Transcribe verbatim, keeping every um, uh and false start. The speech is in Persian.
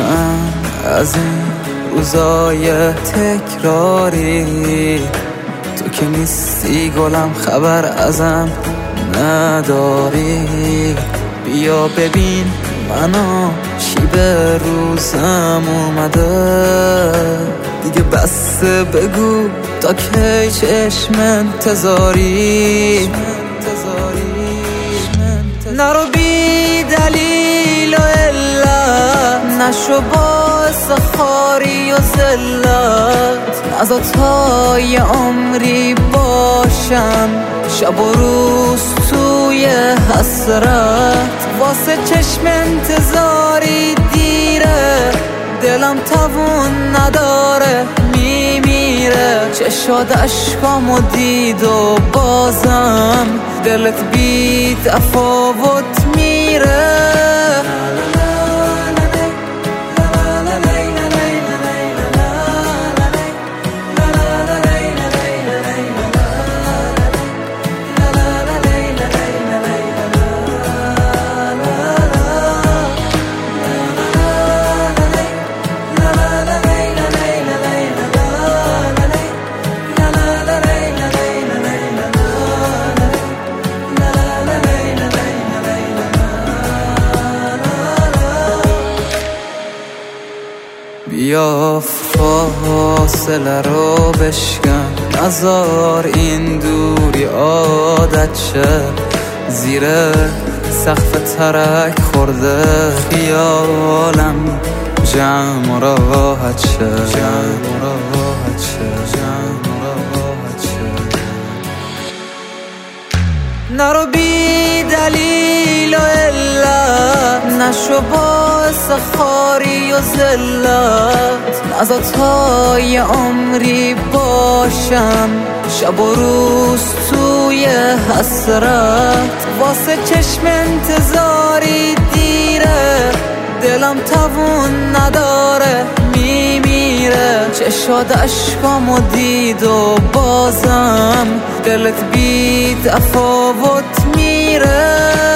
من از این روزای تکراری، تو که نیستی گلم خبر ازم نداری. بیا ببین منو چی به روزم اومده، دیگه بسته بگو تا کی چشم انتظاری. نرو بی دلیل و علت، نشو باعث خاری و ذلت. نذار تا یه عمری باشم شب و روز توی حسرت. واسه چشم انتظاری دیره، دلم توون نداره میمیره. چشاد عشقامو دید و بازم دلت بی تفاوت میره. بیا فاصله رو بشکن، نذار این دوری عادت شه. زیر سقف ترک خورده خیالم جمع و راحت شه، جمع و راحت شه، جمع و راحت شه. نرو بی دلیل و علت، نشو باعث خاری و ذلت. نذار تا یه عمری باشم شب و روز توی حسرت. واسه چشم انتظاری دیره، دلم توون نداره میمیره. چشاد عشقامو دید و بازم دلت بی تفاوت میره.